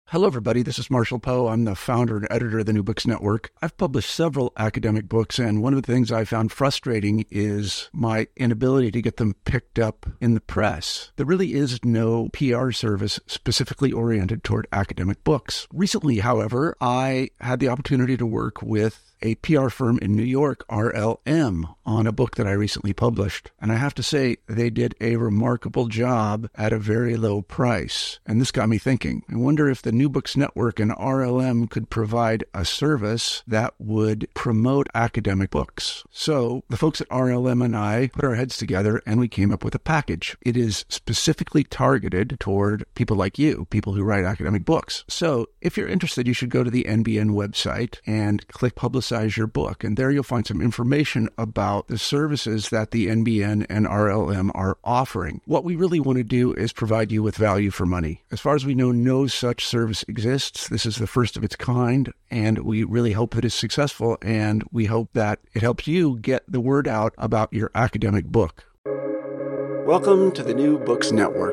Hello, everybody. This is Marshall Poe. I'm the founder and editor of the New Books Network. I've published several academic books, and one of the things I found frustrating is my inability to get them picked up in the press. There really is no PR service specifically oriented toward academic books. Recently, however, I had the opportunity to work with a PR firm in New York, RLM, on a book that I recently published. And I have to say, they did a remarkable job at a very low price. And this got me thinking. I wonder if the New Books Network and RLM could provide a service that would promote academic books. So the folks at RLM and I put our heads together and we came up with a package. It is specifically targeted toward people like you, people who write academic books. So if you're interested, you should go to the NBN website and click Publicize Your Book. And there you'll find some information about the services that the NBN and RLM are offering. What we really want to do is provide you with value for money. As far as we know, no such service exists. This is the first of its kind, and we really hope that it's successful, and we hope that it helps you get the word out about your academic book. Welcome to the New Books Network.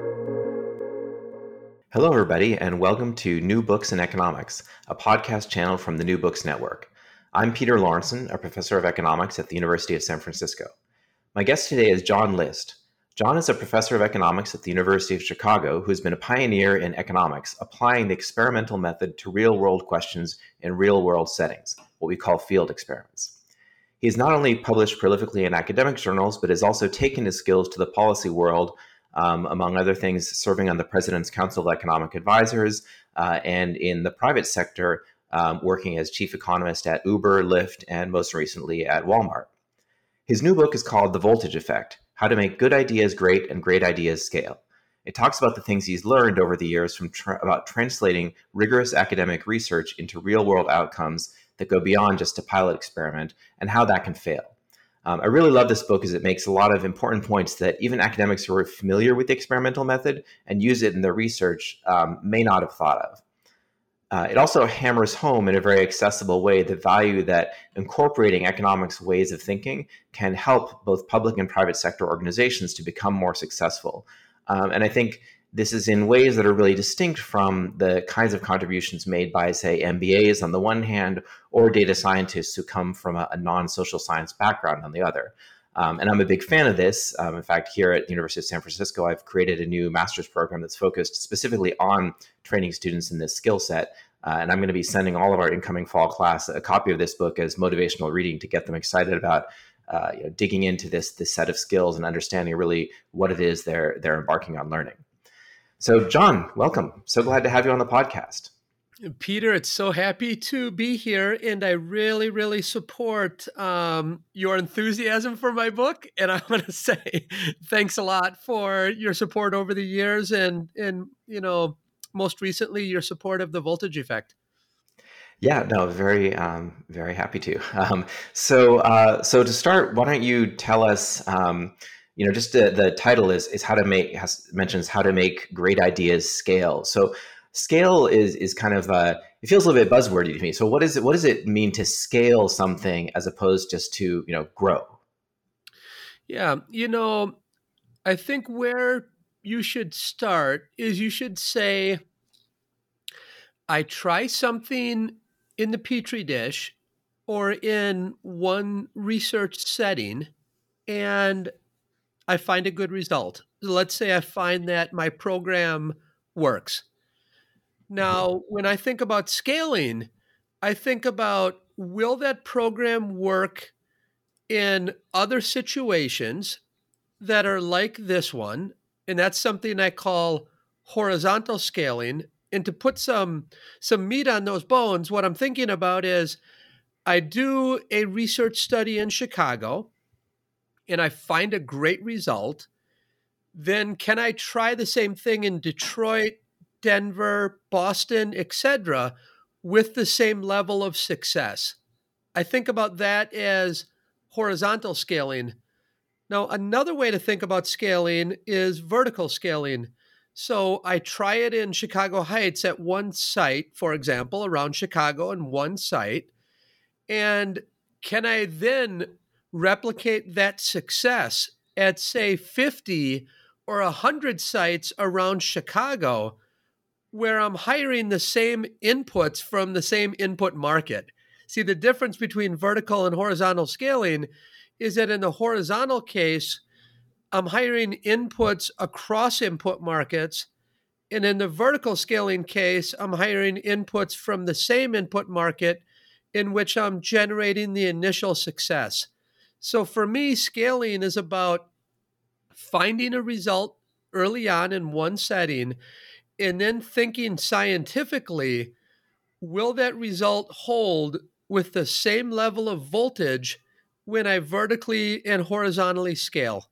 Hello, everybody, and welcome to New Books in Economics, a podcast channel from the New Books Network. I'm Peter Lawrenson, a professor of economics at the University of San Francisco. My guest today is John List. John is a professor of economics at the University of Chicago who has been a pioneer in economics, applying the experimental method to real-world questions in real-world settings, what we call field experiments. He has not only published prolifically in academic journals, but has also taken his skills to the policy world, among other things, serving on the President's Council of Economic Advisors and in the private sector, working as chief economist at Uber, Lyft, and most recently at Walmart. His new book is called The Voltage Effect: How to Make Good Ideas Great and Great Ideas Scale. It talks about the things he's learned over the years about translating rigorous academic research into real-world outcomes that go beyond just a pilot experiment and how that can fail. I really love this book because it makes a lot of important points that even academics who are familiar with the experimental method and use it in their research may not have thought of. It also hammers home in a very accessible way the value that incorporating economics ways of thinking can help both public and private sector organizations to become more successful. And I think this is in ways that are really distinct from the kinds of contributions made by, say, MBAs on the one hand, or data scientists who come from a non-social science background on the other. And I'm a big fan of this. In fact, here at the University of San Francisco, I've created a new master's program that's focused specifically on training students in this skill set. And I'm going to be sending all of our incoming fall class a copy of this book as motivational reading to get them excited about digging into this set of skills and understanding really what it is they're embarking on learning. So, John, welcome. So glad to have you on the podcast. Peter, it's so happy to be here, and I really, really support your enthusiasm for my book. And I want to say thanks a lot for your support over the years, and most recently your support of The Voltage Effect. Yeah, no, very happy to. So to start, why don't you tell us? Just the title mentions how to make great ideas scale. So scale is kind of it feels a little bit buzzwordy to me. So what does it mean to scale something as opposed just to grow? Yeah, I think where you should start is you should say, I try something in the Petri dish or in one research setting, and I find a good result. Let's say I find that my program works. Now, when I think about scaling, I think about, will that program work in other situations that are like this one? And that's something I call horizontal scaling. And to put some meat on those bones, what I'm thinking about is I do a research study in Chicago and I find a great result. Then can I try the same thing in Detroit, Denver, Boston, etc., with the same level of success? I think about that as horizontal scaling. Now, another way to think about scaling is vertical scaling. So I try it in Chicago Heights at one site, for example, around Chicago in one site. And can I then replicate that success at, say, 50 or 100 sites around Chicago? where I'm hiring the same inputs from the same input market. See, the difference between vertical and horizontal scaling is that in the horizontal case, I'm hiring inputs across input markets. And in the vertical scaling case, I'm hiring inputs from the same input market in which I'm generating the initial success. So for me, scaling is about finding a result early on in one setting and then thinking scientifically, will that result hold with the same level of voltage when I vertically and horizontally scale?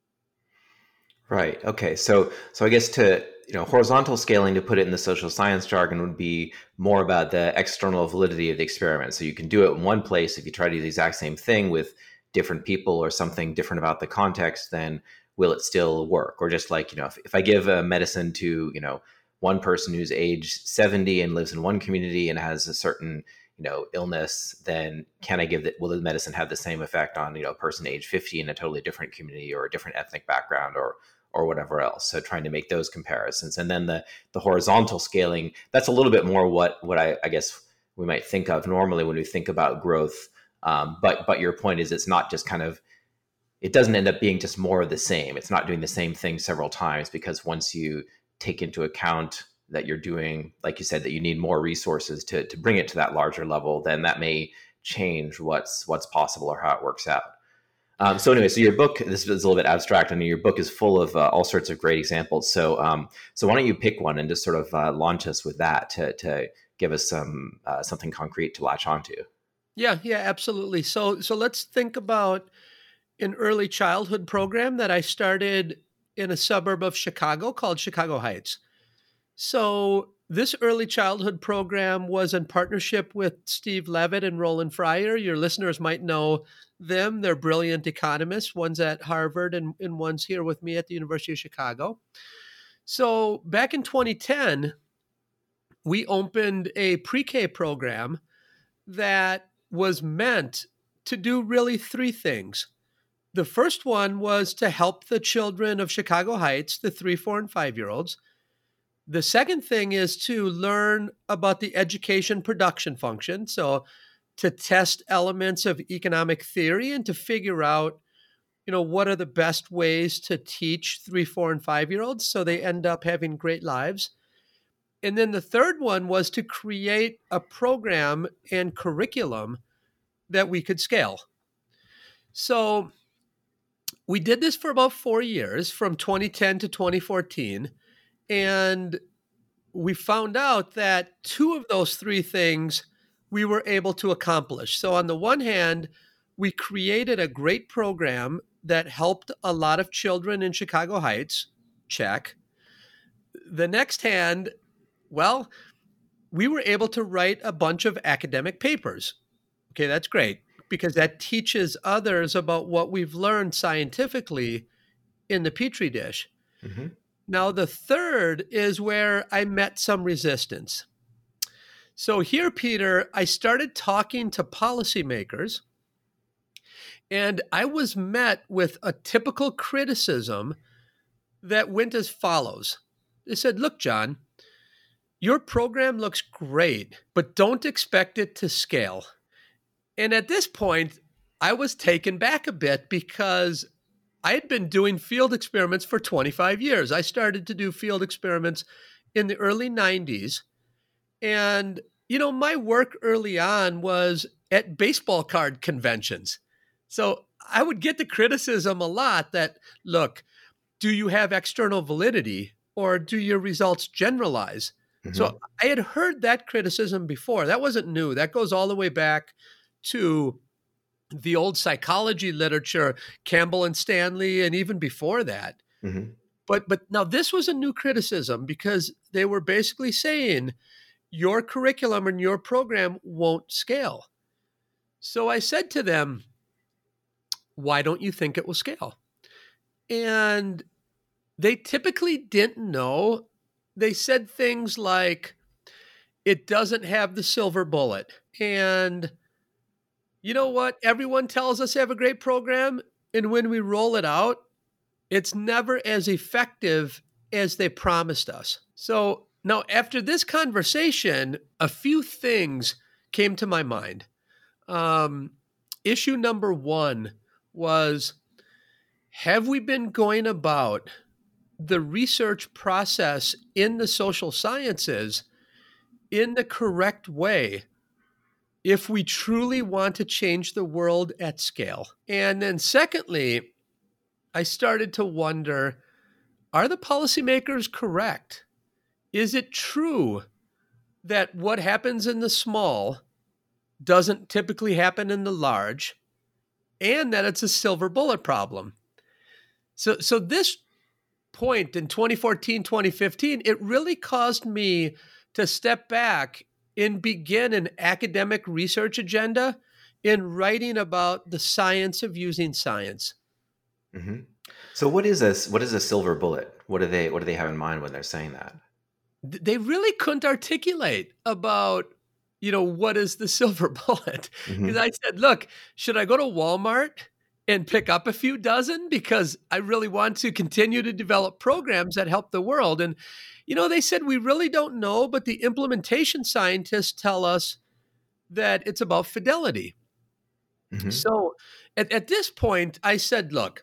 Right. Okay. So I guess to horizontal scaling, to put it in the social science jargon, would be more about the external validity of the experiment. So you can do it in one place. If you try to do the exact same thing with different people or something different about the context, then will it still work? Or just like, if I give a medicine to, one person who's age 70 and lives in one community and has a certain, illness, then will the medicine have the same effect on, a person age 50 in a totally different community or a different ethnic background or whatever else. So trying to make those comparisons. And then the horizontal scaling, that's a little bit more what I guess we might think of normally when we think about growth. But your point is, it's not just it doesn't end up being just more of the same. It's not doing the same thing several times, because once you take into account that you're doing, like you said, that you need more resources to bring it to that larger level, then that may change what's possible or how it works out. So anyway, so your book, this is a little bit abstract. I mean, your book is full of all sorts of great examples. So why don't you pick one and just sort of launch us with that to give us something concrete to latch onto? Yeah, absolutely. So let's think about an early childhood program that I started in a suburb of Chicago called Chicago Heights. So this early childhood program was in partnership with Steve Levitt and Roland Fryer. Your listeners might know them. They're brilliant economists. One's at Harvard and one's here with me at the University of Chicago. So back in 2010, we opened a pre-K program that was meant to do really three things. The first one was to help the children of Chicago Heights, the 3, 4, and 5-year-olds. The second thing is to learn about the education production function. So to test elements of economic theory and to figure out, what are the best ways to teach 3, 4, and 5-year-olds so they end up having great lives. And then the third one was to create a program and curriculum that we could scale. So we did this for about 4 years, from 2010 to 2014. And we found out that 2 of those 3 things we were able to accomplish. So on the one hand, we created a great program that helped a lot of children in Chicago Heights. Check. The next hand, well, we were able to write a bunch of academic papers. Okay, that's great, because that teaches others about what we've learned scientifically in the Petri dish. Mm-hmm. Now, the third is where I met some resistance. So here, Peter, I started talking to policymakers, and I was met with a typical criticism that went as follows. They said, look, John, your program looks great, but don't expect it to scale. And at this point, I was taken back a bit, because I had been doing field experiments for 25 years. I started to do field experiments in the early 90s. And, my work early on was at baseball card conventions. So I would get the criticism a lot that, look, do you have external validity, or do your results generalize? Mm-hmm. So I had heard that criticism before. That wasn't new. That goes all the way back to the old psychology literature, Campbell and Stanley, and even before that. Mm-hmm. But now this was a new criticism, because they were basically saying your curriculum and your program won't scale. So I said to them, why don't you think it will scale? And they typically didn't know. They said things like, it doesn't have the silver bullet. And you know what? Everyone tells us they have a great program, and when we roll it out, it's never as effective as they promised us. So Now, after this conversation, a few things came to my mind. Issue number one was, have we been going about the research process in the social sciences in the correct way if we truly want to change the world at scale? And then secondly, I started to wonder, are the policymakers correct? Is it true that what happens in the small doesn't typically happen in the large, and that it's a silver bullet problem? So this point in 2014, 2015, it really caused me to step back and begin an academic research agenda in writing about the science of using science. Mm-hmm. So what is this? What is a silver bullet? What do they have in mind when they're saying that? They really couldn't articulate about, what is the silver bullet? Because I said, look, should I go to Walmart and pick up a few dozen? Because I really want to continue to develop programs that help the world. And, they said, we really don't know, but the implementation scientists tell us that it's about fidelity. Mm-hmm. So at this point, I said, look,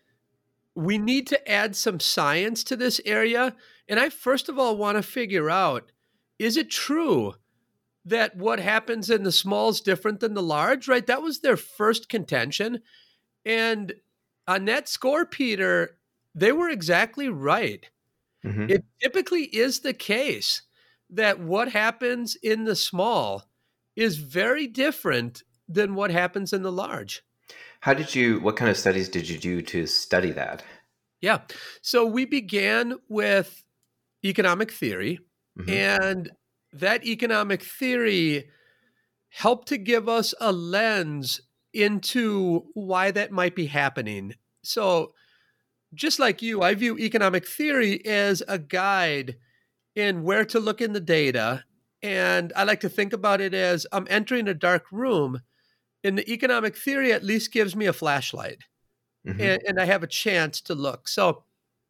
we need to add some science to this area. And I first of all want to figure out, is it true that what happens in the small is different than the large, right? That was their first contention. And on that score, Peter, they were exactly right. Mm-hmm. It typically is the case that what happens in the small is very different than what happens in the large. What kind of studies did you do to study that? Yeah. So we began with economic theory, mm-hmm. and that economic theory helped to give us a lens into why that might be happening. So just like you, I view economic theory as a guide in where to look in the data. And I like to think about it as I'm entering a dark room, and the economic theory at least gives me a flashlight. Mm-hmm. And I have a chance to look. So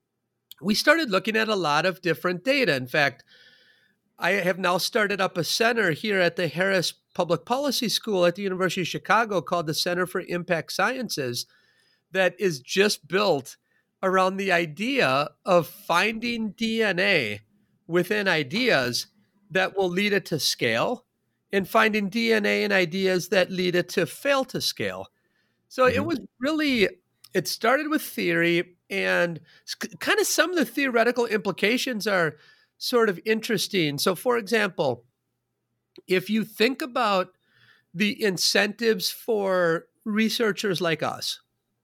we started looking at a lot of different data. In fact, I have now started up a center here at the Harris Public Policy School at the University of Chicago called the Center for Impact Sciences that is just built around the idea of finding DNA within ideas that will lead it to scale and finding DNA in ideas that lead it to fail to scale. So mm-hmm. It was really, it started with theory, and kind of some of the theoretical implications are sort of interesting. So for example, if you think about the incentives for researchers like us,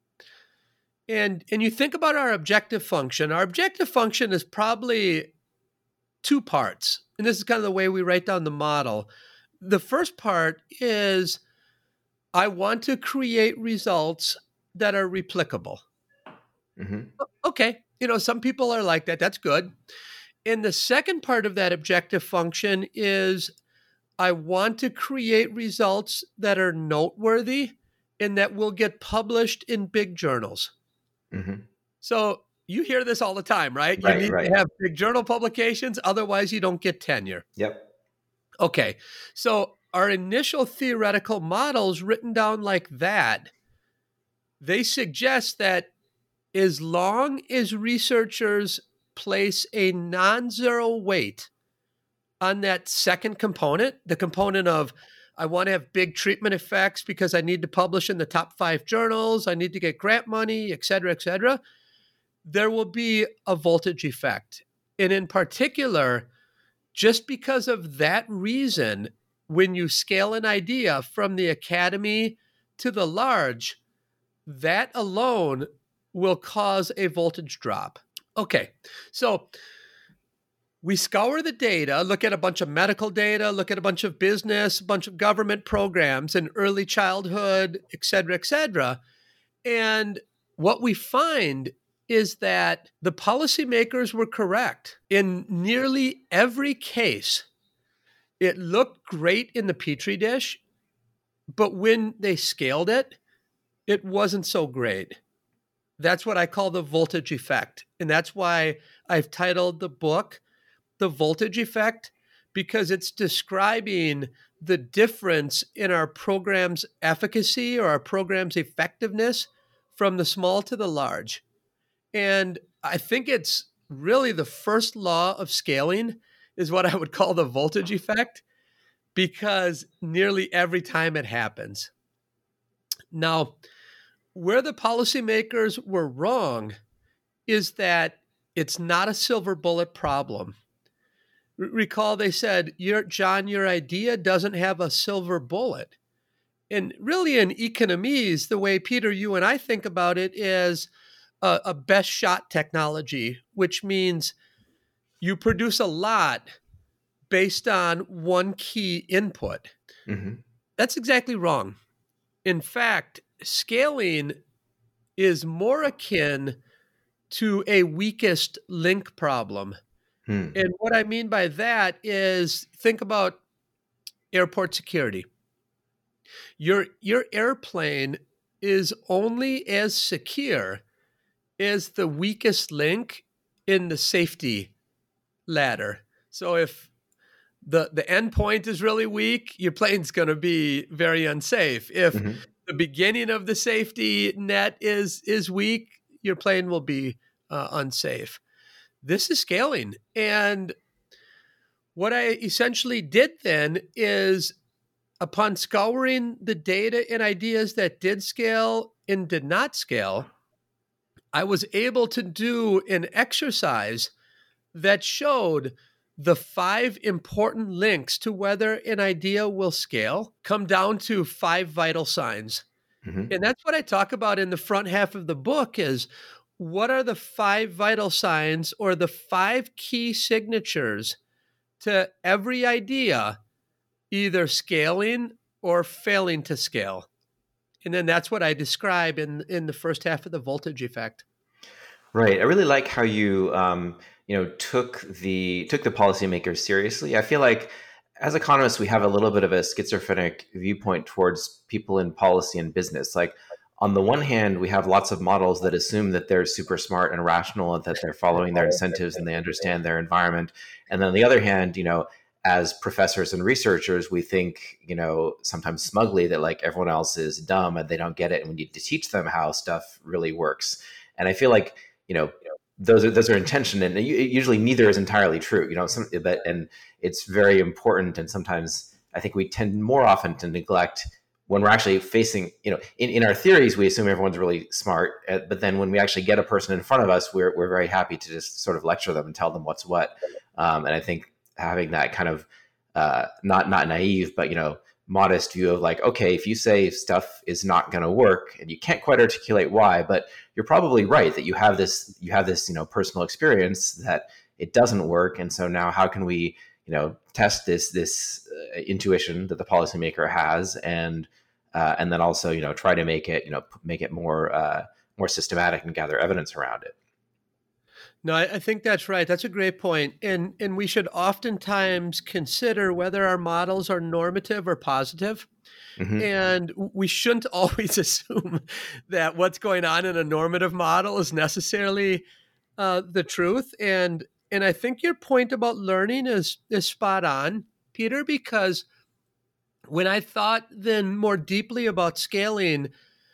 and you think about our objective function is probably two parts. And this is kind of the way we write down the model. The first part is I want to create results that are replicable. Mm-hmm. Okay. Some people are like that. That's good. And the second part of that objective function is I want to create results that are noteworthy and that will get published in big journals. Mm-hmm. So you hear this all the time, right? You need to have big journal publications. Otherwise, you don't get tenure. Yep. Okay. So our initial theoretical models written down like that, they suggest that as long as researchers place a non-zero weight on that second component, the component of I want to have big treatment effects because I need to publish in the top 5 journals, I need to get grant money, et cetera, there will be a voltage effect. And in particular, just because of that reason, when you scale an idea from the academy to the large, that alone will cause a voltage drop. Okay, so we scour the data, look at a bunch of medical data, look at a bunch of business, a bunch of government programs in early childhood, et cetera, and what we find is that the policymakers were correct. In nearly every case, it looked great in the Petri dish, but when they scaled it, it wasn't so great. That's what I call the voltage effect. And that's why I've titled the book, the voltage effect because it's describing the difference in our program's efficacy or our program's effectiveness from the small to the large. And I think it's really the first law of scaling is what I would call the voltage effect, because nearly every time it happens. Now, where the policymakers were wrong is that it's not a silver bullet problem. Recall they said, John, your idea doesn't have a silver bullet. And really in economies, the way, Peter, you and I think about it is a best shot technology, which means you produce a lot based on one key input. Mm-hmm. That's exactly wrong. In fact, scaling is more akin to a weakest link problem. And what I mean by that is think about airport security. Your airplane is only as secure as the weakest link in the safety ladder. So if the endpoint is really weak, your plane's going to be very unsafe. If the beginning of the safety net is weak, your plane will be unsafe. This is scaling. And what I essentially did then is, upon scouring the data and ideas that did scale and did not scale, I was able to do an exercise that showed the 5 important links to whether an idea will scale come down to 5 vital signs. And that's what I talk about in the front half of the book is what are the 5 vital signs or the 5 key signatures to every idea either scaling or failing to scale. And then that's what I describe in the first half of the voltage effect. Right. I really like how you took the policymakers seriously. I feel like as economists, we have a little bit of a schizophrenic viewpoint towards people in policy and business. Like on the one hand, we have lots of models that assume that they're super smart and rational and that they're following their incentives and they understand their environment. And then on the other hand, as professors and researchers, we think, sometimes smugly that like everyone else is dumb and they don't get it. And we need to teach them how stuff really works. And I feel like, those are intention, and usually neither is entirely true, and it's very important. And sometimes I think we tend more often to neglect when we're actually facing, in our theories, we assume everyone's really smart, but then when we actually get a person in front of us, we're very happy to just sort of lecture them and tell them what's what. And I think having that kind of not naive, but modest view of like, okay, if you say stuff is not going to work and you can't quite articulate why, but you're probably right that you have this personal experience that it doesn't work, and so now how can we test this intuition that the policymaker has, and then also try to make it more systematic and gather evidence around it. No, I think that's right. That's a great point. And we should oftentimes consider whether our models are normative or positive. And we shouldn't always assume that what's going on in a normative model is necessarily the truth. And I think your point about learning is spot on, Peter, because when I thought then more deeply about scaling,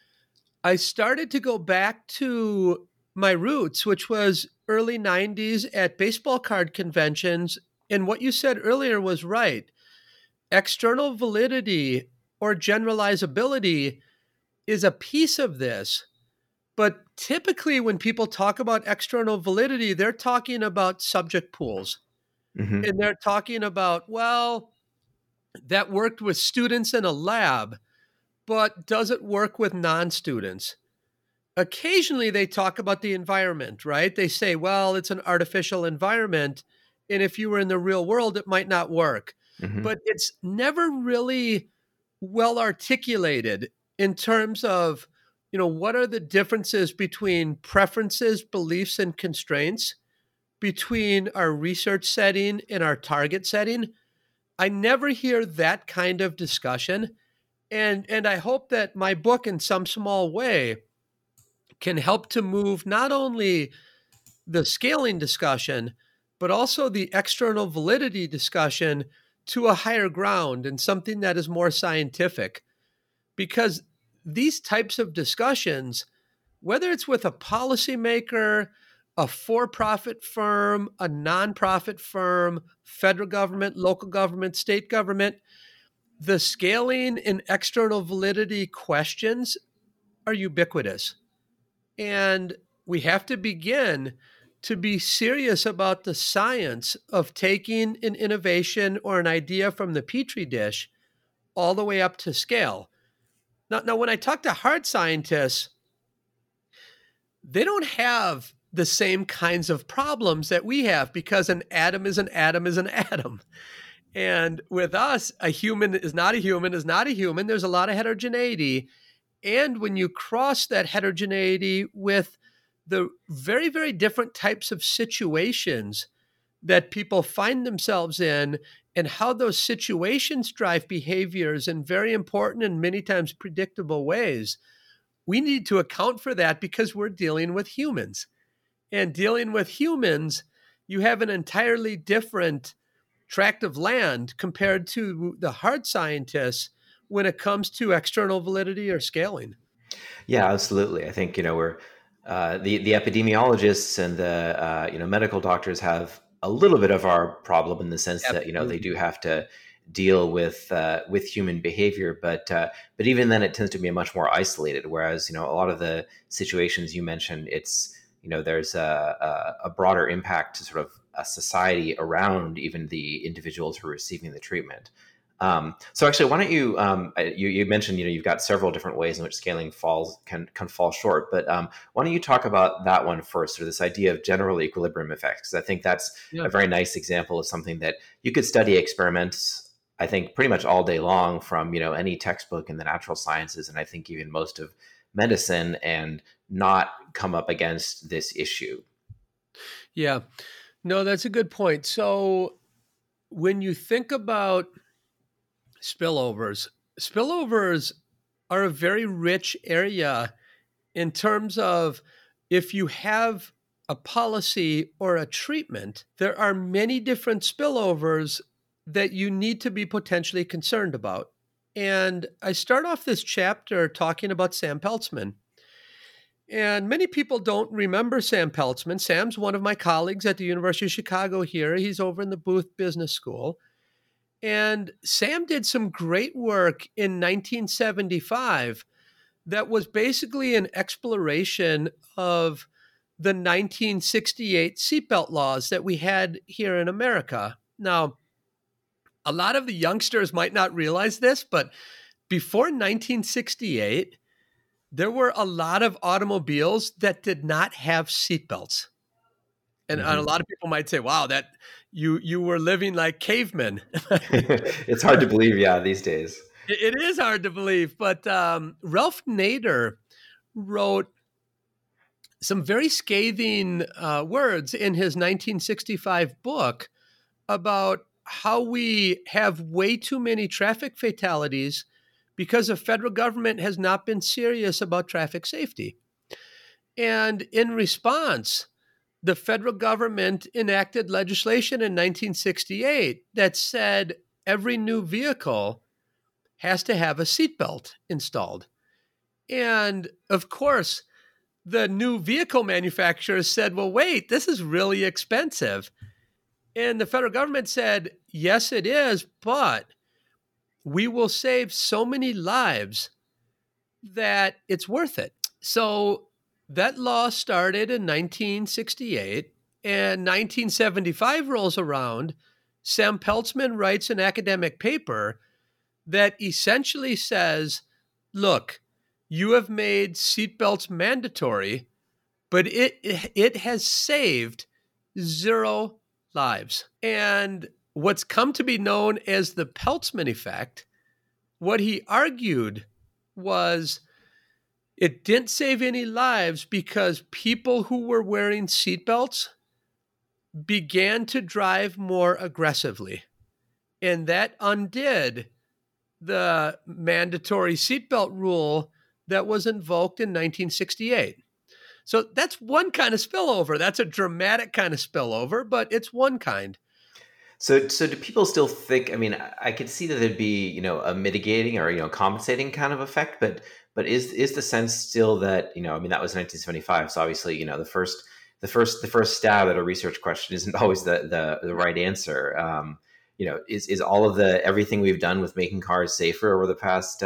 I started to go back to my roots, which was early 90s at baseball card conventions. And what you said earlier was right. External validity or generalizability is a piece of this. But typically when people talk about external validity, they're talking about subject pools. And they're talking about, well, that worked with students in a lab, but does it work with non-students? Occasionally they talk about the environment, right? They say, well, it's an artificial environment, and if you were in the real world, it might not work. But it's never really well articulated in terms of, what are the differences between preferences, beliefs, and constraints between our research setting and our target setting. I never hear that kind of discussion. And I hope that my book in some small way can help to move not only the scaling discussion, but also the external validity discussion to a higher ground and something that is more scientific. Because these types of discussions, whether it's with a policymaker, a for-profit firm, a nonprofit firm, federal government, local government, state government, the scaling and external validity questions are ubiquitous. And we have to begin to be serious about the science of taking an innovation or an idea from the petri dish all the way up to scale. Now, when I talk to hard scientists, they don't have the same kinds of problems that we have because an atom is an atom is an atom. And with us, a human is not a human is not a human. There's a lot of heterogeneity. And when you cross that heterogeneity with the very, very different types of situations that people find themselves in and how those situations drive behaviors in very important and many times predictable ways, we need to account for that because we're dealing with humans. And dealing with humans, you have an entirely different tract of land compared to the hard scientists when it comes to external validity or scaling. Yeah, absolutely. I think, we're the epidemiologists and the medical doctors have a little bit of our problem in the sense that they do have to deal with human behavior, but even then it tends to be much more isolated. Whereas a lot of the situations you mentioned, it's there's a broader impact to sort of a society around even the individuals who are receiving the treatment. So actually, why don't you, you mentioned, you've got several different ways in which scaling can fall short, but why don't you talk about that one first, or this idea of general equilibrium effects? Because I think that's a very nice example of something that you could study experiments, I think, pretty much all day long from, any textbook in the natural sciences, and I think even most of medicine, and not come up against this issue. Yeah, no, that's a good point. So when you think about spillovers are a very rich area in terms of if you have a policy or a treatment, there are many different spillovers that you need to be potentially concerned about. And I start off this chapter talking about Sam Peltzman. And many people don't remember Sam Peltzman. Sam's one of my colleagues at the University of Chicago here. He's over in the Booth Business School. And Sam did some great work in 1975 that was basically an exploration of the 1968 seatbelt laws that we had here in America. Now, a lot of the youngsters might not realize this, but before 1968, there were a lot of automobiles that did not have seatbelts. And a lot of people might say, wow, that you were living like cavemen. It's hard to believe, these days. It is hard to believe. But Ralph Nader wrote some very scathing words in his 1965 book about how we have way too many traffic fatalities because the federal government has not been serious about traffic safety. And in response, the federal government enacted legislation in 1968 that said every new vehicle has to have a seatbelt installed. And of course, the new vehicle manufacturers said, well, wait, this is really expensive. And the federal government said, yes, it is, but we will save so many lives that it's worth it. So that law started in 1968, and 1975 rolls around. Sam Peltzman writes an academic paper that essentially says, look, you have made seatbelts mandatory, but it has saved 0 lives. And what's come to be known as the Peltzman effect, what he argued was it didn't save any lives because people who were wearing seatbelts began to drive more aggressively. And that undid the mandatory seatbelt rule that was invoked in 1968. So that's one kind of spillover. That's a dramatic kind of spillover, but it's one kind. So do people still think? I mean, I could see that there'd be, a mitigating or compensating kind of effect, but is the sense still that, I mean, that was 1975, so obviously, the first stab at a research question isn't always the right answer. Is all of everything we've done with making cars safer over the past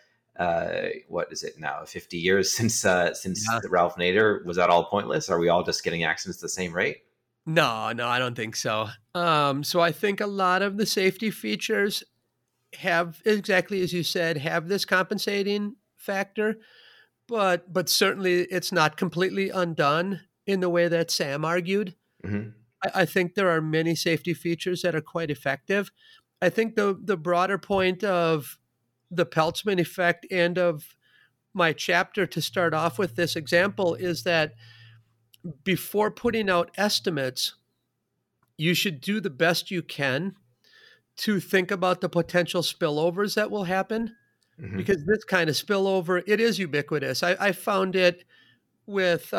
what is it now, 50 years since Ralph Nader, was that all pointless? Are we all just getting accidents at the same rate? No, I don't think so. So I think a lot of the safety features have, exactly as you said, have this compensating factor, but certainly it's not completely undone in the way that Sam argued. Mm-hmm. I think there are many safety features that are quite effective. I think the broader point of the Peltzman effect and of my chapter to start off with this example is that before putting out estimates, you should do the best you can to think about the potential spillovers that will happen, Mm-hmm. because this kind of spillover, it is ubiquitous. I found it with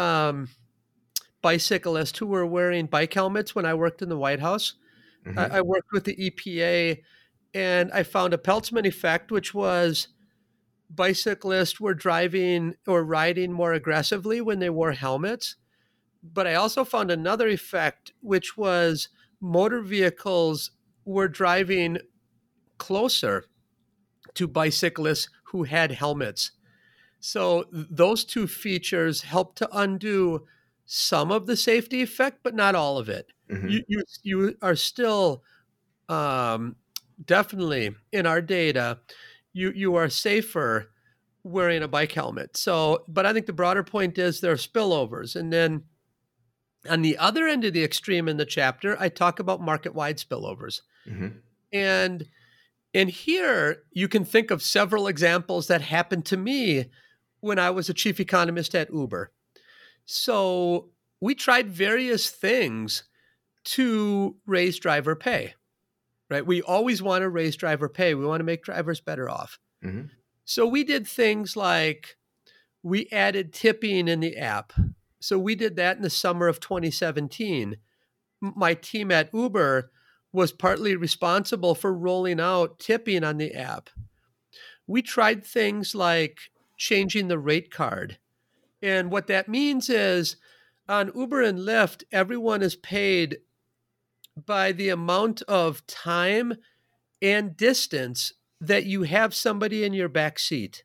bicyclists who were wearing bike helmets when I worked in the White House. Mm-hmm. I worked with the EPA, and I found a Peltzman effect, which was bicyclists were driving or riding more aggressively when they wore helmets. But I also found another effect, which was motor vehicles were driving closer to bicyclists who had helmets. So those two features help to undo some of the safety effect, but not all of it. Mm-hmm. You are still definitely, in our data, you are safer wearing a bike helmet. So, but I think the broader point is there are spillovers. And then on the other end of the extreme in the chapter, I talk about market-wide spillovers. Mm-hmm. And here you can think of several examples that happened to me when I was a chief economist at Uber. So we tried various things to raise driver pay, right? We always want to raise driver pay. We want to make drivers better off. Mm-hmm. So we did things like we added tipping in the app. So we did that in the summer of 2017. My team at Uber was partly responsible for rolling out tipping on the app. We tried things like changing the rate card. And what that means is on Uber and Lyft, everyone is paid by the amount of time and distance that you have somebody in your back seat.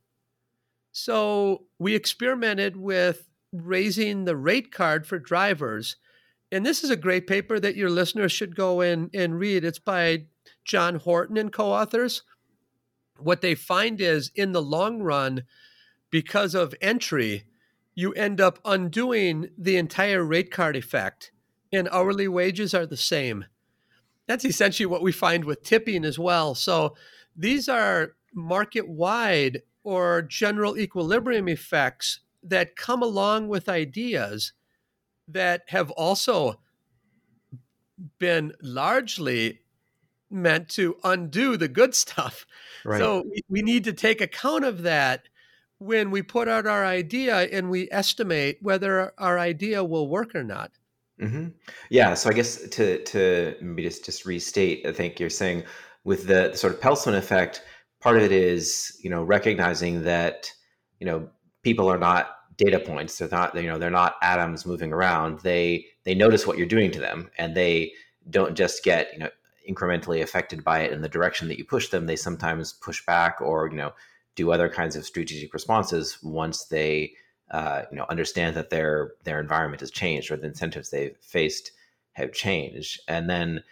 So we experimented with raising the rate card for drivers. And this is a great paper that your listeners should go in and read. It's by John Horton and co-authors. What they find is in the long run, because of entry, you end up undoing the entire rate card effect, and hourly wages are the same. That's essentially what we find with tipping as well. So these are market-wide or general equilibrium effects that come along with ideas that have also been largely meant to undo the good stuff. Right. So we need to take account of that when we put out our idea and we estimate whether our idea will work or not. Mm-hmm. Yeah. So I guess to maybe just restate, I think you're saying with the sort of Peltzman effect, part of it is, recognizing that, people are not data points. They're not atoms moving around. They notice what you're doing to them, and they don't just get, incrementally affected by it in the direction that you push them. They sometimes push back or, do other kinds of strategic responses once they, understand that their environment has changed or the incentives they've faced have changed. And then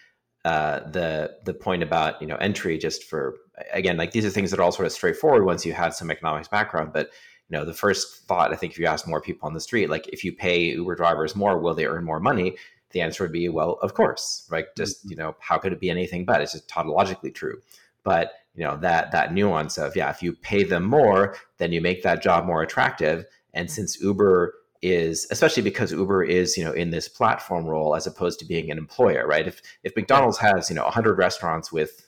the point about, entry, just for, again, like these are things that are all sort of straightforward once you had some economics background. But, the first thought, I think if you ask more people on the street, like if you pay Uber drivers more, will they earn more money? The answer would be, well, of course, right? Just, how could it be anything but? It's just tautologically true. But, that nuance of, if you pay them more, then you make that job more attractive. And since Uber is, especially because Uber is, in this platform role as opposed to being an employer, right? If McDonald's has, 100 restaurants with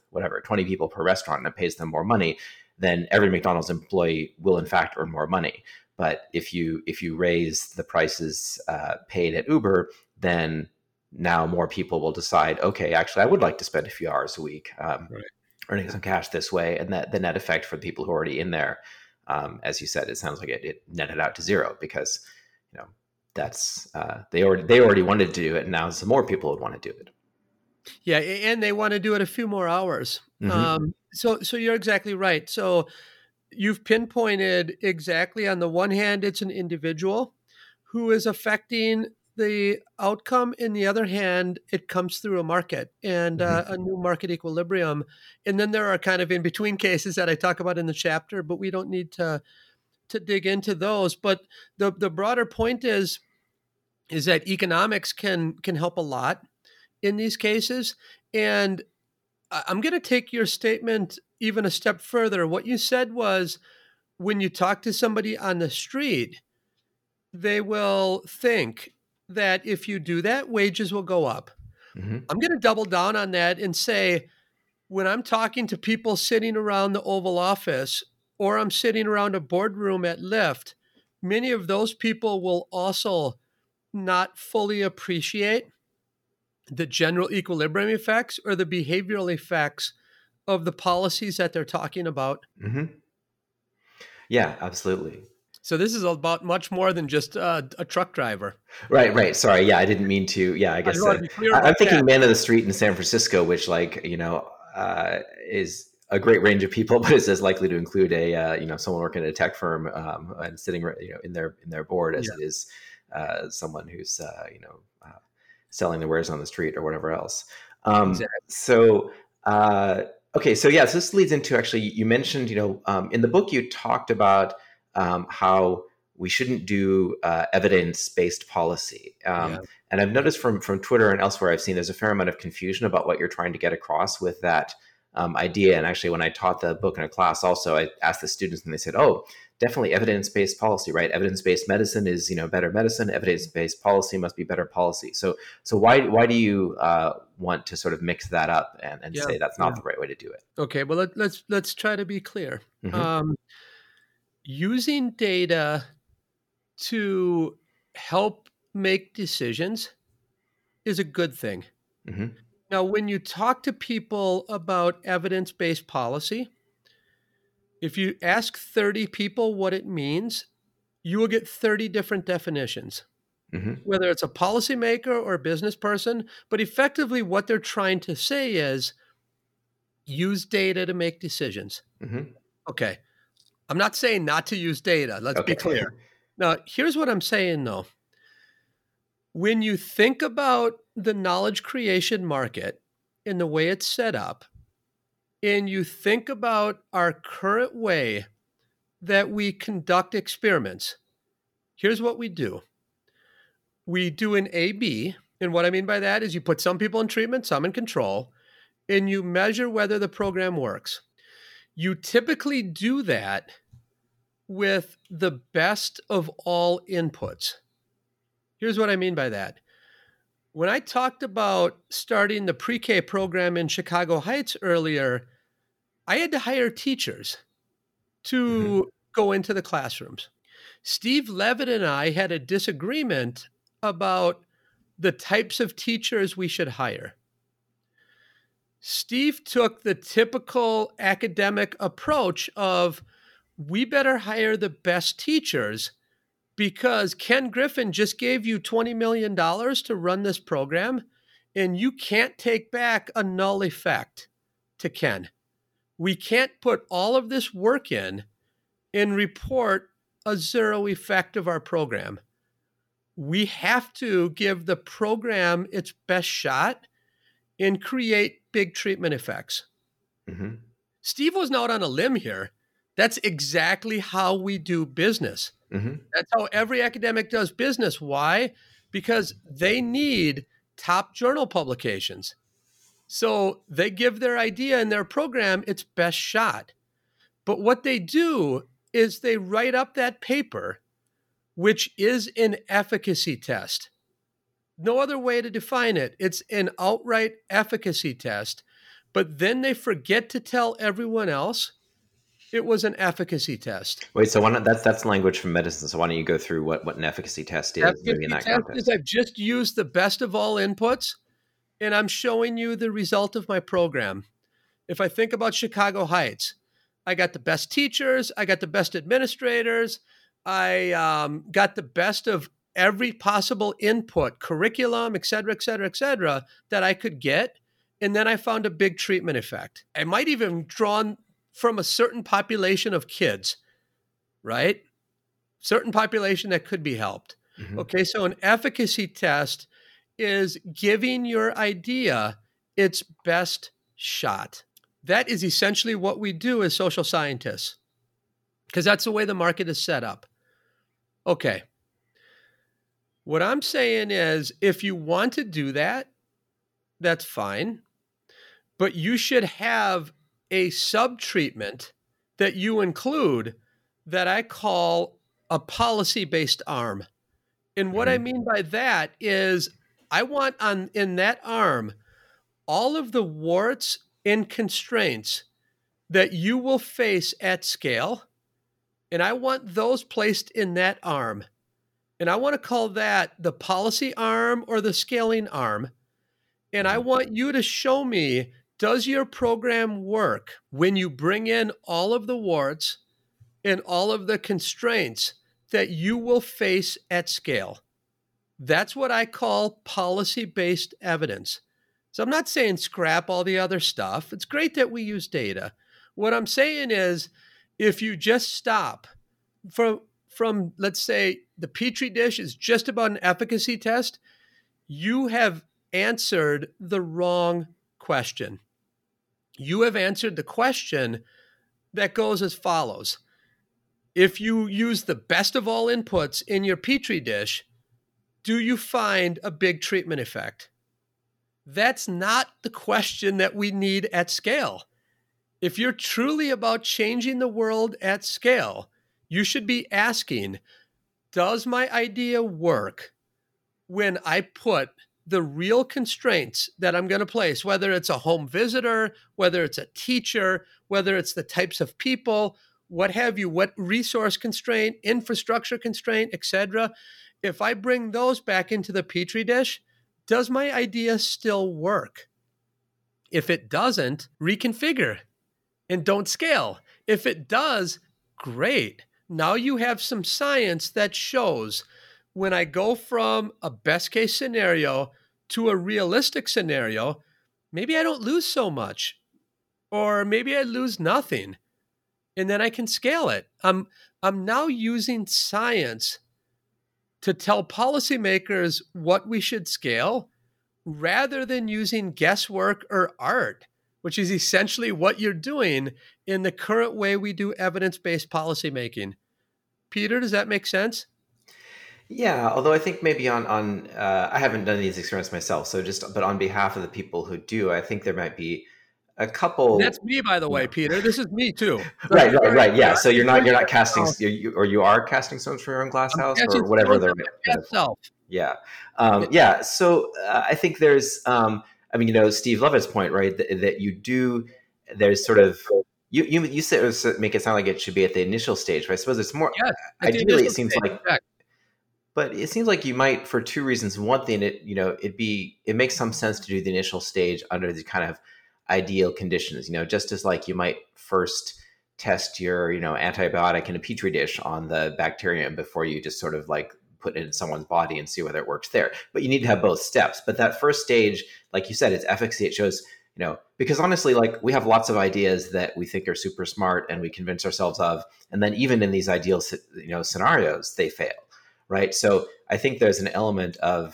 whatever, 20 people per restaurant and it pays them more money, then every McDonald's employee will in fact earn more money. But if you raise the prices paid at Uber, then now more people will decide, okay, actually, I would like to spend a few hours a week earning some cash this way. And that the net effect for the people who are already in there, as you said, it sounds like it netted out to zero because, that's they already wanted to do it, and now some more people would want to do it. Yeah, and they want to do it a few more hours. Mm-hmm. So you're exactly right. So you've pinpointed exactly. On the one hand, it's an individual who is affecting the outcome. In the other hand, it comes through a market and a new market equilibrium. And then there are kind of in between cases that I talk about in the chapter, but we don't need to dig into those. But the broader point is that economics can help a lot in these cases. And I'm going to take your statement even a step further. What you said was, when you talk to somebody on the street, they will think that if you do that, wages will go up. Mm-hmm. I'm going to double down on that and say, when I'm talking to people sitting around the Oval Office, or I'm sitting around a boardroom at Lyft, many of those people will also not fully appreciate the general equilibrium effects or the behavioral effects of the policies that they're talking about. Mm-hmm. Yeah, absolutely. So this is about much more than just a truck driver. Right. Sorry. Yeah, I didn't mean to. Yeah, I guess I'm thinking Man of the Street in San Francisco, which is a great range of people, but is as likely to include a someone working at a tech firm and sitting in their board as it is someone who's selling the wares on the street or whatever else. Exactly. So this leads into, actually, you mentioned in the book you talked about how we shouldn't do evidence-based policy. And I've noticed from Twitter and elsewhere, I've seen there's a fair amount of confusion about what you're trying to get across with that idea. And actually, when I taught the book in a class also, I asked the students and they said, oh, definitely evidence-based policy, right? Evidence-based medicine is, better medicine. Evidence-based policy must be better policy. So why do you want to sort of mix that up and say that's not the right way to do it? Okay, well, let's try to be clear. Mm-hmm. Using data to help make decisions is a good thing. Mm-hmm. Now, when you talk to people about evidence-based policy, if you ask 30 people what it means, you will get 30 different definitions, whether it's a policymaker or a business person. But effectively, what they're trying to say is use data to make decisions. Mm-hmm. Okay. I'm not saying not to use data. Let's be clear. Now, here's what I'm saying, though. When you think about the knowledge creation market and the way it's set up, and you think about our current way that we conduct experiments, here's what we do. We do an A/B, and what I mean by that is you put some people in treatment, some in control, and you measure whether the program works. You typically do that with the best of all inputs. Here's what I mean by that. When I talked about starting the pre-K program in Chicago Heights earlier, I had to hire teachers to go into the classrooms. Steve Levitt and I had a disagreement about the types of teachers we should hire. Steve took the typical academic approach of, we better hire the best teachers because Ken Griffin just gave you $20 million to run this program, and you can't take back a null effect to Ken. We can't put all of this work in and report a zero effect of our program. We have to give the program its best shot and create big treatment effects. Mm-hmm. Steve wasn't out on a limb here. That's exactly how we do business. Mm-hmm. That's how every academic does business. Why? Because they need top journal publications. So they give their idea and their program its best shot. But what they do is they write up that paper, which is an efficacy test. No other way to define it. It's an outright efficacy test but then they forget to tell everyone else it was an efficacy test. Wait, so why not, that's language from medicine. So why don't you go through what an efficacy test is, maybe in that context? I've just used the best of all inputs, and I'm showing you the result of my program. If I think about Chicago Heights, I got the best teachers, I got the best administrators, I got the best of every possible input, curriculum, et cetera, that I could get. And then I found a big treatment effect. I might even drawn from a certain population of kids, right? Certain population that could be helped. Mm-hmm. Okay, so an efficacy test is giving your idea its best shot. That is essentially what we do as social scientists, because that's the way the market is set up. Okay. What I'm saying is, if you want to do that, that's fine, but you should have a sub-treatment that you include that I call a policy-based arm. And what I mean by that is I want in that arm all of the warts and constraints that you will face at scale, and I want those placed in that arm. And I want to call that the policy arm or the scaling arm. And I want you to show me, does your program work when you bring in all of the warts and all of the constraints that you will face at scale? That's what I call policy-based evidence. So I'm not saying scrap all the other stuff. It's great that we use data. What I'm saying is, if you just stop from let's say the Petri dish is just about an efficacy test, you have answered the wrong question. You have answered the question that goes as follows. If you use the best of all inputs in your Petri dish, do you find a big treatment effect? That's not the question that we need at scale. If you're truly about changing the world at scale, you should be asking, does my idea work when I put the real constraints that I'm going to place, whether it's a home visitor, whether it's a teacher, whether it's the types of people, what have you, what resource constraint, infrastructure constraint, etc. If I bring those back into the Petri dish, does my idea still work? If it doesn't, reconfigure and don't scale. If it does, great. Now you have some science that shows when I go from a best case scenario to a realistic scenario, maybe I don't lose so much, or maybe I lose nothing, and then I can scale it. I'm now using science to tell policymakers what we should scale rather than using guesswork or art, which is essentially what you're doing in the current way we do evidence-based policymaking. Peter, does that make sense? Yeah, although I think maybe on I haven't done these experiments myself, but on behalf of the people who do, I think there might be a couple. And that's me, by the way, Peter. This is me too. Right. Yeah. So you're not casting, or you are casting stones from your own glass house, or whatever they're. Yeah. Yeah. So I think there's, Steve Levitt's point, right? That you do. There's sort of. You said make it sound like it should be at the initial stage, but I suppose it's more. Yes, ideally, it seems like. Correct. But it seems like you might, for two reasons. One thing, it makes some sense to do the initial stage under the kind of ideal conditions. Just as like you might first test your antibiotic in a petri dish on the bacterium before you just sort of like put it in someone's body and see whether it works there. But you need to have both steps. But that first stage, like you said, it's efficacy. It shows. Because honestly, like we have lots of ideas that we think are super smart and we convince ourselves of, and then even in these ideal, scenarios, they fail, right? So I think there's an element of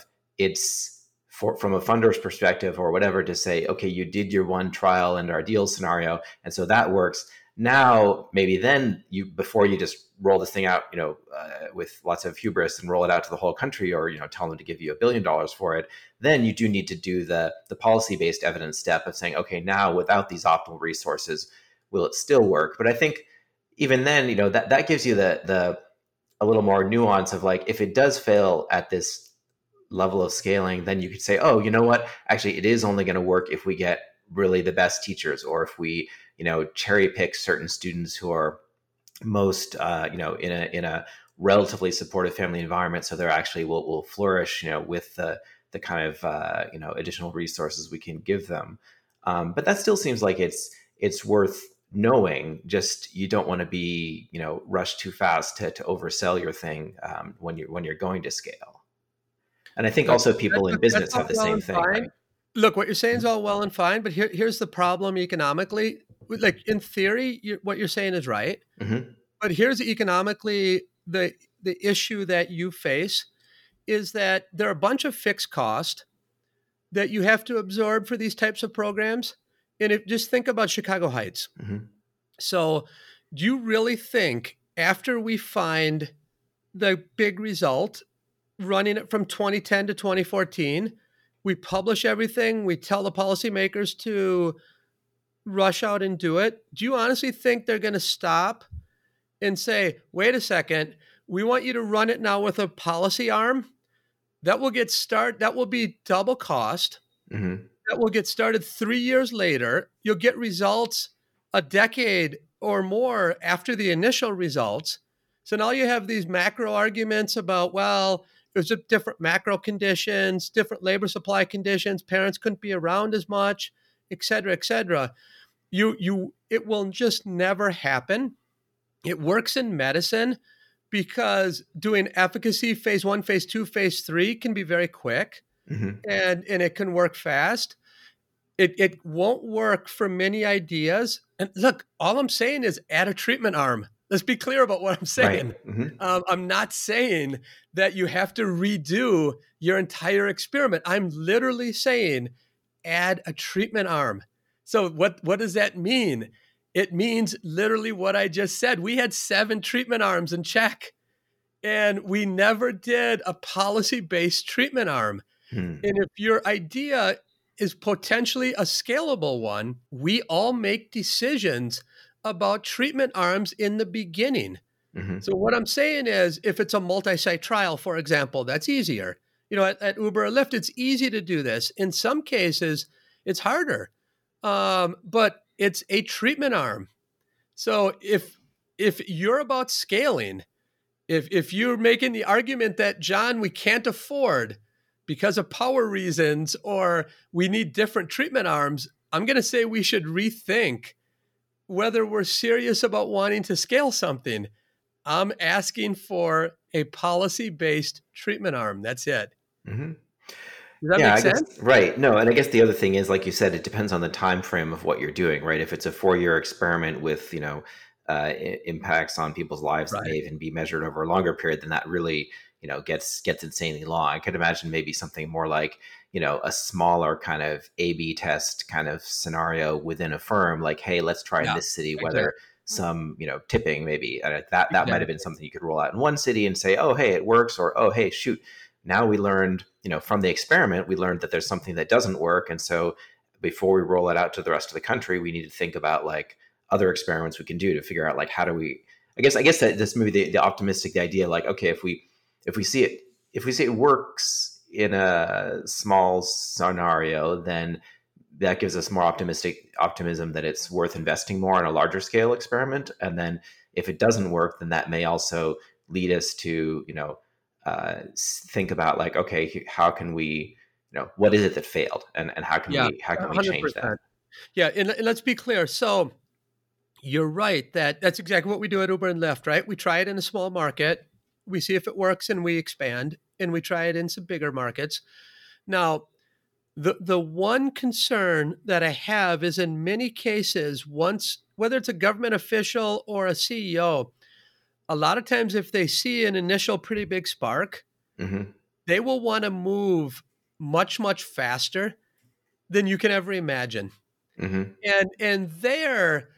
from a funder's perspective or whatever to say, okay, you did your one trial in our ideal scenario, and so that works. Now, maybe then before you just roll this thing out, with lots of hubris and roll it out to the whole country, or tell them to give you $1 billion for it, then you do need to do the policy-based evidence step of saying, okay, now without these optimal resources, will it still work? But I think even then, that gives you a little more nuance of like, if it does fail at this level of scaling, then you could say, oh, you know what? Actually, it is only going to work if we get really the best teachers, or if we, cherry pick certain students who are most, in a relatively supportive family environment, so they're actually will flourish, with the kind of additional resources we can give them. But that still seems like it's worth knowing. Just you don't want to be rushed too fast to oversell your thing when you're going to scale. And I think also people in business have the same thing. Right? Look, what you're saying is all well and fine, but here's the problem economically. Like in theory, what you're saying is right. Mm-hmm. But here's economically the issue that you face is that there are a bunch of fixed costs that you have to absorb for these types of programs. And just think about Chicago Heights. Mm-hmm. So do you really think after we find the big result, running it from 2010 to 2014, we publish everything, we tell the policymakers to rush out and do it? Do you honestly think they're going to stop and say, wait a second, we want you to run it now with a policy arm? That will be double cost. Mm-hmm. That will get started 3 years later. You'll get results a decade or more after the initial results. So now you have these macro arguments about, well, there's different macro conditions, different labor supply conditions, parents couldn't be around as much, et cetera, et cetera. It will just never happen. It works in medicine because doing efficacy phase 1, phase 2, phase 3 can be very quick. Mm-hmm. And it can work fast. It won't work for many ideas. And look, all I'm saying is add a treatment arm. Let's be clear about what I'm saying. Right. Mm-hmm. I'm not saying that you have to redo your entire experiment. I'm literally saying add a treatment arm. So what does that mean? It means literally what I just said. We had 7 treatment arms in check, and we never did a policy-based treatment arm. And if your idea is potentially a scalable one, we all make decisions about treatment arms in the beginning. Mm-hmm. So what I'm saying is, if it's a multi-site trial, for example, that's easier. At Uber or Lyft, it's easy to do this. In some cases, it's harder, but it's a treatment arm. So if you're about scaling, if you're making the argument that, John, we can't afford because of power reasons, or we need different treatment arms, I'm going to say we should rethink whether we're serious about wanting to scale something. I'm asking for a policy-based treatment arm. That's it. Mm-hmm. Does that make sense? Guess, right. No, and I guess the other thing is, like you said, it depends on the time frame of what you're doing, right? If it's a 4-year experiment with, impacts on people's lives that may even be measured over a longer period, then that really gets insanely long. I could imagine maybe something more like, a smaller kind of A/B test kind of scenario within a firm, like, hey, let's try in this city whether some, tipping maybe, that might have been something you could roll out in one city and say, oh, hey, it works, or, oh, hey, shoot, now we learned, from the experiment, we learned that there's something that doesn't work. And so before we roll it out to the rest of the country, we need to think about like other experiments we can do to figure out like, how do we, I guess that this maybe the optimistic, the idea, like, okay, if we see it works in a small scenario, then that gives us more optimism that it's worth investing more in a larger scale experiment. And then if it doesn't work, then that may also lead us to, think about like, okay, how can we, what is it that failed, and how can we change that? Yeah. And let's be clear. So you're right that's exactly what we do at Uber and Lyft, right? We try it in a small market. We see if it works and we expand, and we try it in some bigger markets. Now, the one concern that I have is in many cases, whether it's a government official or a CEO, a lot of times if they see an initial pretty big spark, mm-hmm. they will want to move much, much faster than you can ever imagine. Mm-hmm. And there,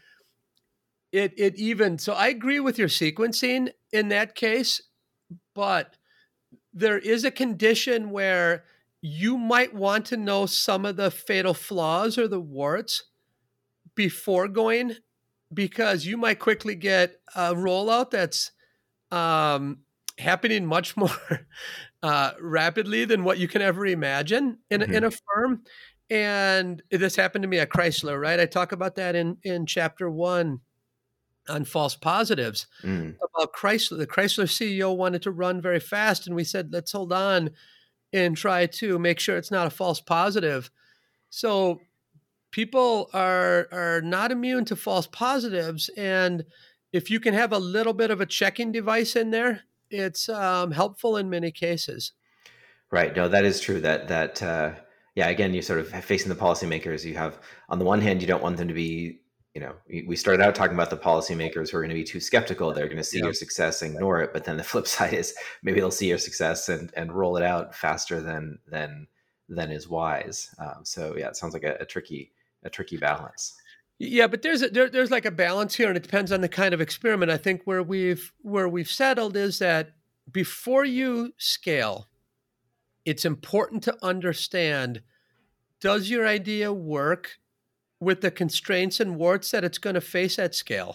so I agree with your sequencing in that case, but there is a condition where you might want to know some of the fatal flaws or the warts before going, because you might quickly get a rollout that's happening much more rapidly than what you can ever imagine in a firm. And this happened to me at Chrysler, right? I talk about that in chapter 1 on false positives Mm. about Chrysler. The Chrysler CEO wanted to run very fast, and we said, let's hold on and try to make sure it's not a false positive. So people are not immune to false positives, and if you can have a little bit of a checking device in there, it's helpful in many cases. Right. No, that is true. Yeah. Again, you sort of facing the policymakers. You have, on the one hand, you don't want them to be, we started out talking about the policymakers who are going to be too skeptical. They're going to see Yeah. your success and ignore it. But then the flip side is maybe they'll see your success and roll it out faster than is wise. So yeah, it sounds like a tricky balance. Yeah, but there's like a balance here, and it depends on the kind of experiment. I think where we've settled is that before you scale, it's important to understand, does your idea work with the constraints and warts that it's going to face at scale?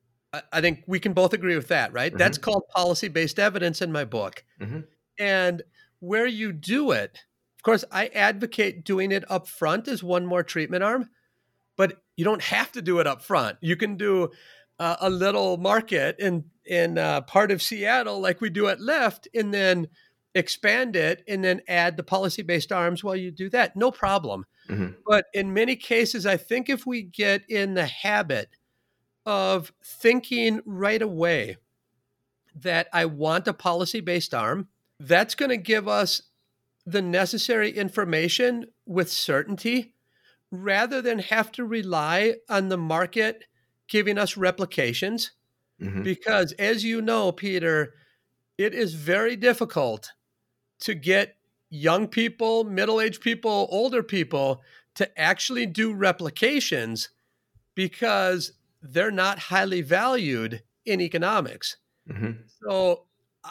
I think we can both agree with that, right? Mm-hmm. That's called policy-based evidence in my book. Mm-hmm. And where you do it, of course, I advocate doing it up front as one more treatment arm, but you don't have to do it up front. You can do a little market in part of Seattle like we do at Lyft, and then expand it and then add the policy-based arms while you do that. No problem. Mm-hmm. But in many cases, I think if we get in the habit of thinking right away that I want a policy-based arm, that's going to give us the necessary information with certainty rather than have to rely on the market giving us replications. Mm-hmm. Because as you know, Peter, it is very difficult to get young people, middle-aged people, older people to actually do replications because they're not highly valued in economics. Mm-hmm. So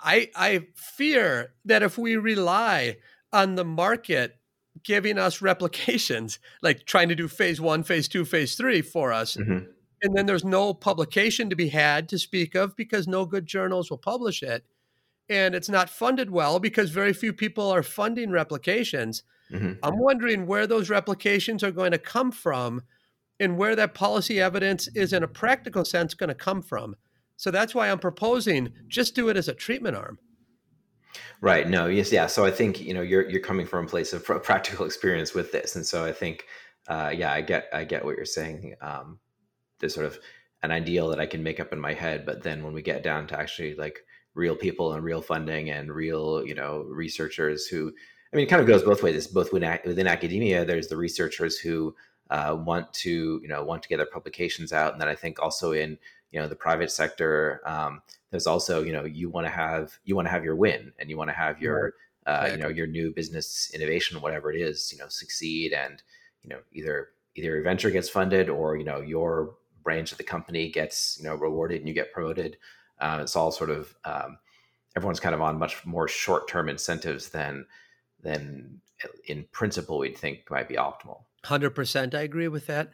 I fear that if we rely on the market giving us replications, like trying to do phase 1, phase 2, phase 3 for us, Mm-hmm. and then there's no publication to be had to speak of because no good journals will publish it, and it's not funded well because very few people are funding replications. Mm-hmm. I'm wondering where those replications are going to come from and where that policy evidence is in a practical sense going to come from. So that's why I'm proposing just do it as a treatment arm. Right. No. Yes. Yeah. So I think you're coming from a place of practical experience with this, and so I think, yeah, I get what you're saying. There's sort of an ideal that I can make up in my head, but then when we get down to actually like real people and real funding and real researchers who, I mean, it kind of goes both ways. It's both within academia. There's the researchers who want to get their publications out, and then I think also in the private sector, there's also you want to have your win, and you want to have your your new business innovation, whatever it is, succeed, and either your venture gets funded or your branch of the company gets rewarded and you get promoted. It's all sort of everyone's kind of on much more short-term incentives than in principle we'd think might be optimal. 100%. I agree with that.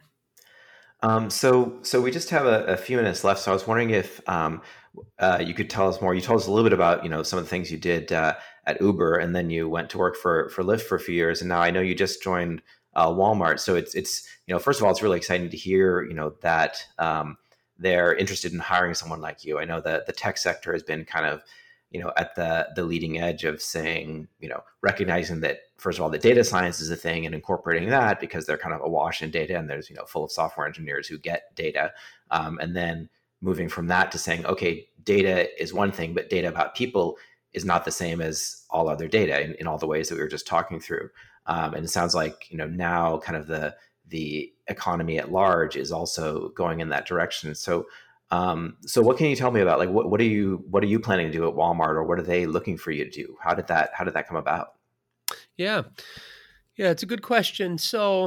So we just have a few minutes left. So I was wondering if you could tell us more. You told us a little bit about some of the things you did at Uber, and then you went to work for Lyft for a few years, and now I know you just joined Walmart. So it's first of all, it's really exciting to hear that they're interested in hiring someone like you. I know that the tech sector has been kind of at the leading edge of saying, recognizing that, first of all, the data science is a thing and incorporating that because they're kind of awash in data and there's, full of software engineers who get data. And then moving from that to saying, okay, data is one thing, but data about people is not the same as all other data in all the ways that we were just talking through. And it sounds like, now kind of the economy at large is also going in that direction. So what can you tell me about, like, what are you planning to do at Walmart, or what are they looking for you to do? How did that come about? Yeah, it's a good question. So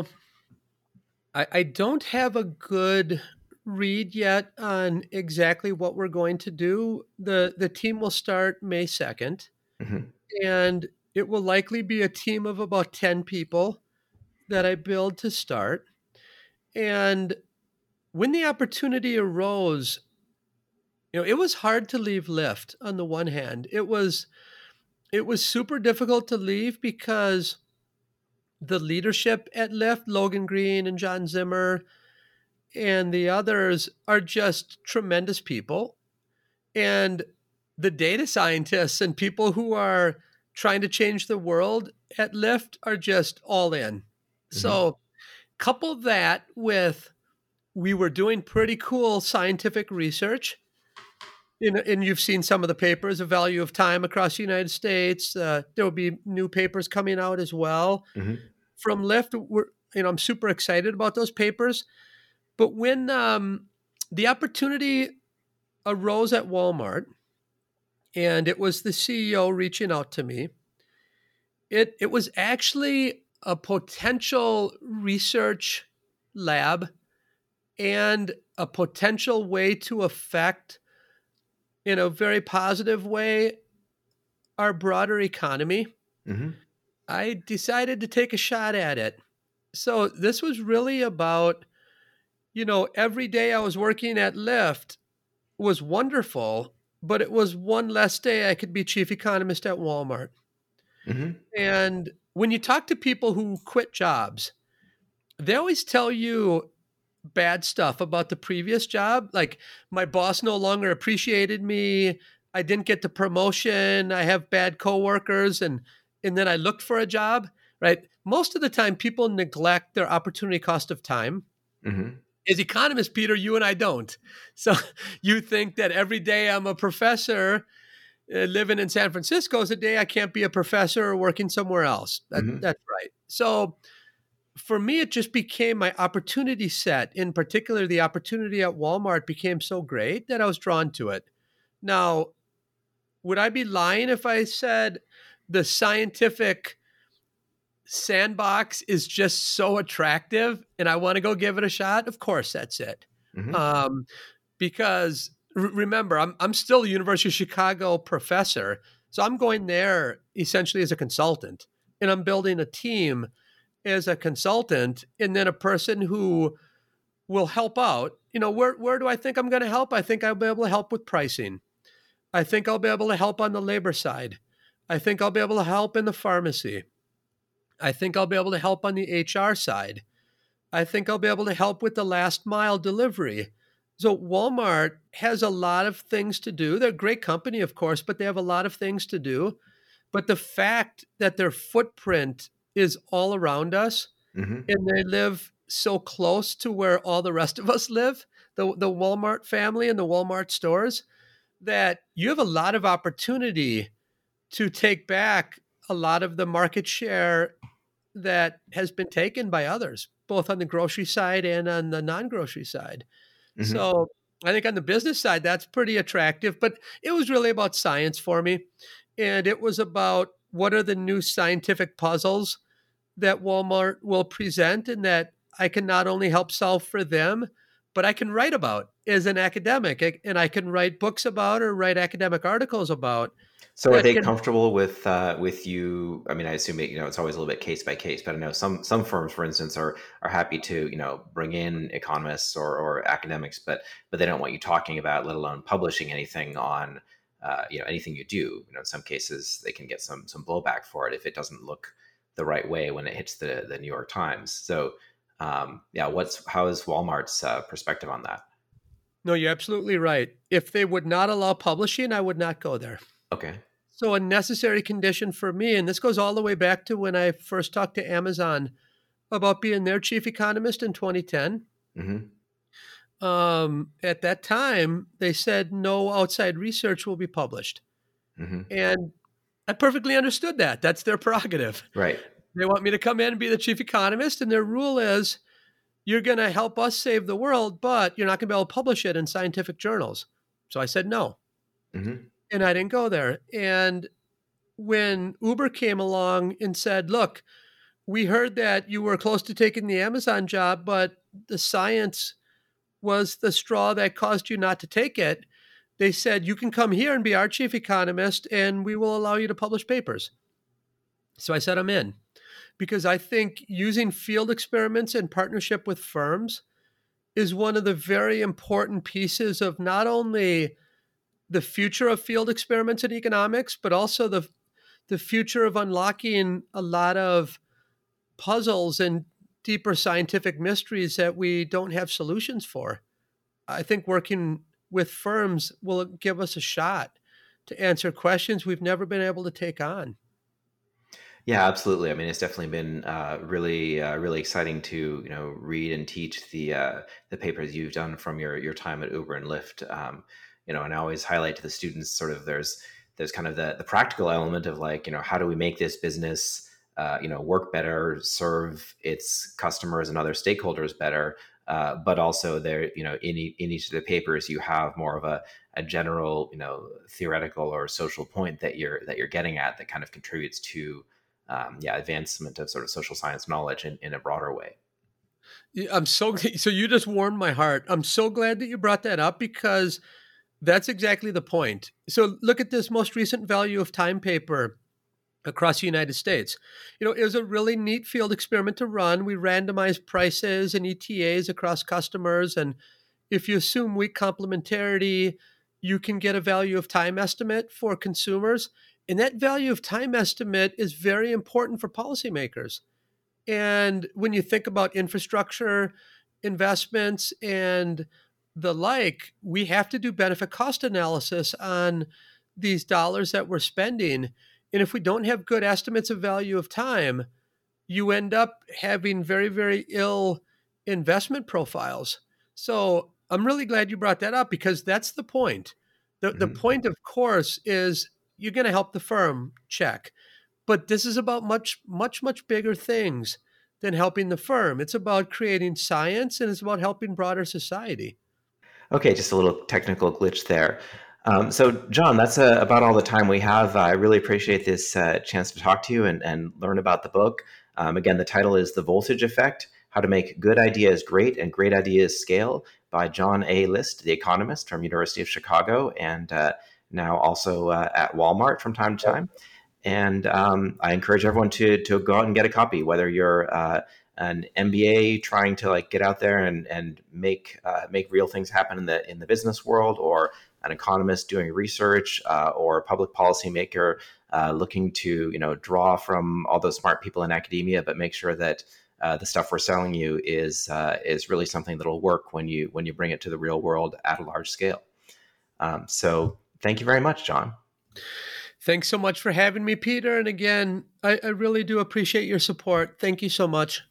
I don't have a good read yet on exactly what we're going to do. The team will start May 2nd, Mm-hmm. and it will likely be a team of about 10 people that I build to start. And when the opportunity arose, it was hard to leave Lyft on the one hand. It was super difficult to leave because the leadership at Lyft, Logan Green and John Zimmer, and the others are just tremendous people. And the data scientists and people who are trying to change the world at Lyft are just all in. Mm-hmm. So couple that with we were doing pretty cool scientific research. And you've seen some of the papers, The Value of Time across the United States. There will be new papers coming out as well from Lyft. I'm super excited about those papers. But when the opportunity arose at Walmart, and it was the CEO reaching out to me, it was actually a potential research lab and a potential way to affect, in a very positive way, our broader economy. I decided to take a shot at it. So this was really about, every day I was working at Lyft was wonderful, but it was one less day I could be chief economist at Walmart. And when you talk to people who quit jobs, they always tell you bad stuff about the previous job. Like, my boss no longer appreciated me. I didn't get the promotion. I have bad coworkers. And then I looked for a job, right? Most of the time people neglect their opportunity cost of time. As economists, Peter, you and I don't. So you think that every day I'm a professor living in San Francisco is a day I can't be a professor or working somewhere else. That's right. So for me, it just became my opportunity set. In particular, the opportunity at Walmart became so great that I was drawn to it. Now, would I be lying if I said the scientific sandbox is just so attractive and I want to go give it a shot? Of course, that's it. Because remember, I'm still a University of Chicago professor. So I'm going there essentially as a consultant, and I'm building a team as a consultant, and then a person who will help out. Where do I think I'm going to help? I think I'll be able to help with pricing. I think I'll be able to help on the labor side. I think I'll be able to help in the pharmacy. I think I'll be able to help on the HR side. I think I'll be able to help with the last mile delivery. So Walmart has a lot of things to do. They're a great company, of course, but they have a lot of things to do. But the fact that their footprint is all around us and they live so close to where all the rest of us live, the Walmart family and the Walmart stores, that you have a lot of opportunity to take back a lot of the market share that has been taken by others, both on the grocery side and on the non-grocery side. So I think on the business side, that's pretty attractive, but it was really about science for me. And it was about what are the new scientific puzzles that Walmart will present and that I can not only help solve for them, but I can write about as an academic, and I can write books about or write academic articles about. So are they comfortable with you? I mean, I assume it's always a little bit case by case, but I know some firms, for instance, are happy to bring in economists or academics, but they don't want you talking about, let alone publishing anything on anything you do. In some cases, they can get some blowback for it if it doesn't look the right way when it hits the New York Times. So how is Walmart's perspective on that? No, you're absolutely right. If they would not allow publishing, I would not go there. Okay. So a necessary condition for me, and this goes all the way back to when I first talked to Amazon about being their chief economist in 2010. At that time, they said no outside research will be published. And I perfectly understood that. That's their prerogative. Right. They want me to come in and be the chief economist, and their rule is you're going to help us save the world, but you're not going to be able to publish it in scientific journals. So I said no. And I didn't go there. And when Uber came along and said, look, we heard that you were close to taking the Amazon job, but the science was the straw that caused you not to take it. They said, you can come here and be our chief economist, and we will allow you to publish papers. So I said, I'm in, because I think using field experiments in partnership with firms is one of the very important pieces of not only the future of field experiments in economics, but also the future of unlocking a lot of puzzles and deeper scientific mysteries that we don't have solutions for. I think working with firms will give us a shot to answer questions we've never been able to take on. Yeah, absolutely. I mean, it's definitely been really exciting to read and teach the papers you've done from your time at Uber and Lyft. And I always highlight to the students sort of there's kind of the practical element of like how do we make this business work better, serve its customers and other stakeholders better, but also there in each of the papers you have more of a general theoretical or social point that you're getting at that kind of contributes to advancement of sort of social science knowledge in a broader way. Yeah, so you just warmed my heart. I'm so glad that you brought that up because that's exactly the point. So look at this most recent value of time paper across the United States. It was a really neat field experiment to run. We randomized prices and ETAs across customers. And if you assume weak complementarity, you can get a value of time estimate for consumers. And that value of time estimate is very important for policymakers. And when you think about infrastructure investments and the like, we have to do benefit cost analysis on these dollars that we're spending. And if we don't have good estimates of value of time, you end up having very, very ill investment profiles. So I'm really glad you brought that up because that's the point. The point, of course, is you're going to help the firm, check. But this is about much, much, much bigger things than helping the firm. It's about creating science and it's about helping broader society. Okay, just a little technical glitch there. So, John, that's about all the time we have. I really appreciate this chance to talk to you and learn about the book. Again, the title is The Voltage Effect: How to Make Good Ideas Great and Great Ideas Scale by John A. List, the economist from University of Chicago, and now also at Walmart from time to time. And I encourage everyone to go out and get a copy, whether you're an MBA trying to like get out there and make real things happen in the business world, or an economist doing research, or a public policymaker looking to draw from all those smart people in academia, but make sure that the stuff we're selling you is really something that'll work when you bring it to the real world at a large scale. So thank you very much, John. Thanks so much for having me, Peter. And again, I really do appreciate your support. Thank you so much.